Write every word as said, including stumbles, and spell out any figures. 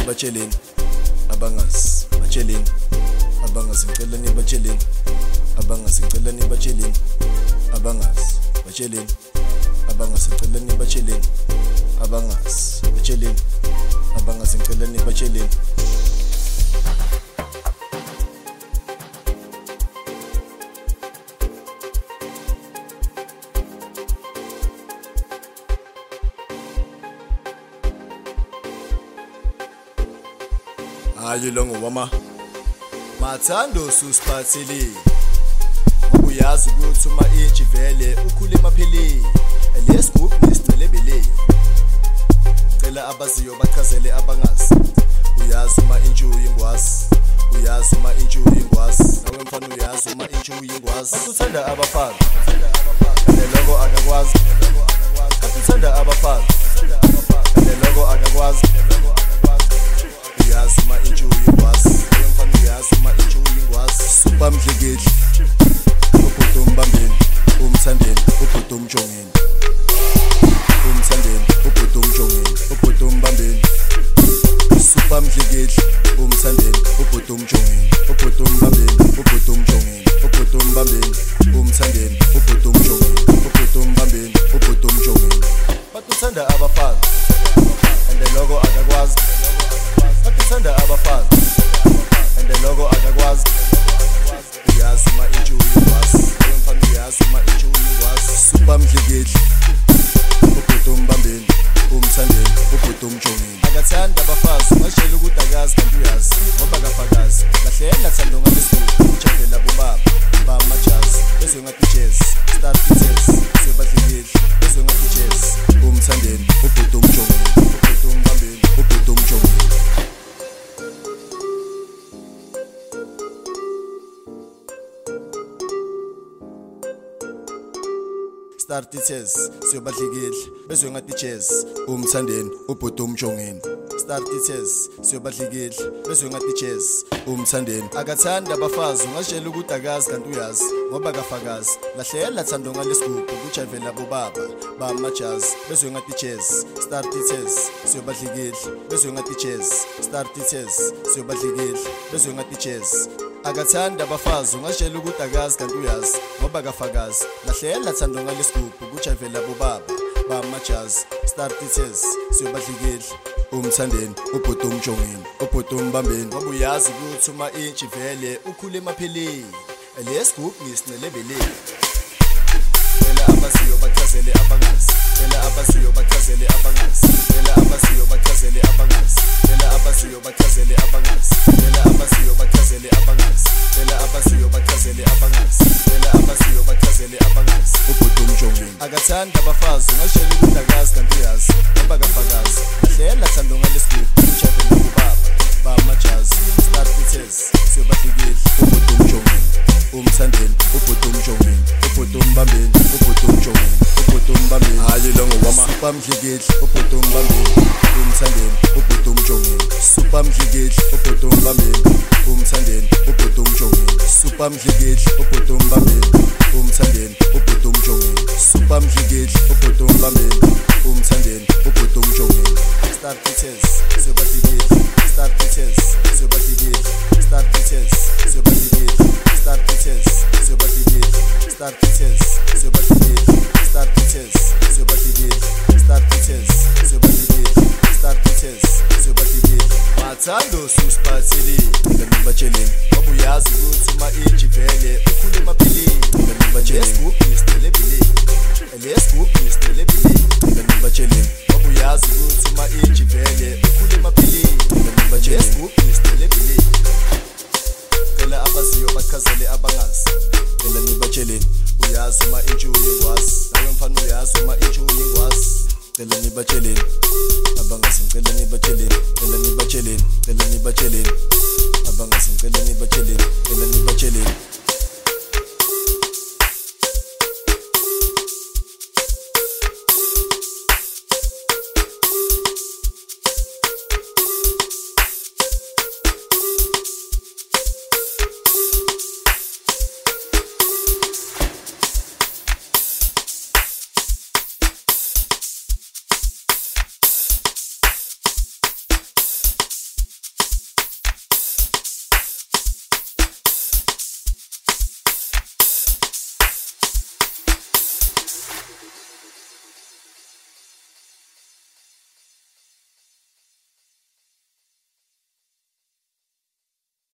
nibatsheleni abangazi batsheleni abangazi ngicela nibatsheleni abangazi ngicela nibatsheleni abangazi batsheleni abangazi ngicela nibatsheleni abangazi batsheleni abangazi ngicela nibatsheleni. Ayilongo wama mathando susiphathele uyazi ukuthi uma inji vele ukhule emapheli lesgroup nesicelebele cela abaziyo bachazele abangazi uyazi uma inji uyingwazi uyazi uma inji uyingwazi nawe mfana uyazi uma inji uyingwazi uthanda abafazi neloko akakwazi uthanda abafazi neloko akakwazi uyazi uma inji uyingwazi mfana uyazi uma inji uyingwazi super mdlekeli ubhuti umbambeni umthandeni ubhuti umjongeni umthandeni ubhuti umjongeni ubhuti umbambeni super mdlekeli umthandeni ubhuti umjongeni ubhuti umbambeni ubhuti umjongeni ubhuti umbambeni umthandeni ubhuti umjongeni ubhuti umbambeni ubhuti umjongeni bathanda abafazi and logo akakwazi bathanda abafazi and logo akakwazi uyazi uma inji uyingwazi mfana uyazi uma inji uyingwazi super mdlekeli ubhuti umbambeni umthandeni ubhuti umjongeni akathanda abafazi ngashela ukuthi akazi kanti uyazi ngoba akafakazi lahlela thando ngalesibuku ujabela bobaba bamajazi bezwe ngathi jazz start jazz sebadlekeli bezwe ngathi jazz umthandeni ubhuti umjongeni ubhuti umbambeni ubhuti umjongeni start jazz siyobadlekeli bezwe ngathi jazz umthandeni ubhuti umjongeni start jazz siyobadlekeli bezwe ngathi jazz umthandeni akathanda abafazi ungashela ukuthi akazi kanti uyazi ngoba akafakazi lahlela thando ngalesigugu kujavela bobaba bamajazi bezwe ngathi jazz start jazz siyobadlekeli bezwe ngathi jazz start jazz siyobadlekeli bezwe ngathi jazz akathanda abafazi ungashela ukuthi akazi kanti uyazi ngoba akafakazi lahlela thando ngalesigugu kujavela bobaba bamajazi start jazz siyobadlekeli umthandeni ubhuti umjongeni ubhuti umbambeni ngoba uyazi ukuthi uma inji vele ukhule emapheli lesgroup nisicelebele cela abaziyo bachazele abangazi cela abaziyo bachazele abangazi cela abaziyo bachazele abangazi cela abaziyo bachazele abangazi cela abaziyo bachazele abangazi cela abaziyo bachazele abangazi cela abaziyo bachazele abangazi ubhuti umjongeni akathanda abafazi ungashela ukuthi akazi kanti uyazi ngoba akafakazi lahlela thando ngalesigugu ujabela bobaba bamajazi start jazz siyobadlekeli ubhuti umjongeni umthandeni ubhuti umjongeni ubhuti umbambeni ubhuti umjongeni ubhuti umbambeni ayilongo wama super mdlekeli ubhuti umbambeni umthandeni ubhuti umjongeni super mdlekeli ubhuti umbambeni umthandeni ubhuti umjongeni super mdlekeli ubhuti umbambeni umthandeni ubhuti umjongeni super mdlekeli ubhuti umbambeni umthandeni ubhuti umjongeni start jazz siyobadlekeli start jazz siyobadlekeli start jazz siyobadlekeli start jazz siyobadlekeli start jazz siyobadlekeli start jazz siyobadlekeli start jazz siyobadlekeli start jazz siyobadlekeli mathando susiphathele nibatsheleni ngoba uyazi ukuthi uma inji vele ukhule emapheli lesgroup nisicelebele lesgroup nisicelebele nibatsheleni ngoba uyazi ukuthi uma inji vele ukhule emapheli lesgroup nisicelebele cela abaziyo bachazele abangazi cela nibatsheleni uyazi uma inji uyingwazi nawe mfana uyazi uma inji uyingwazi cela nibatsheleni abangazi cela nibatsheleni cela nibatsheleni cela nibatsheleni abangazi cela nibatsheleni cela nibatsheleni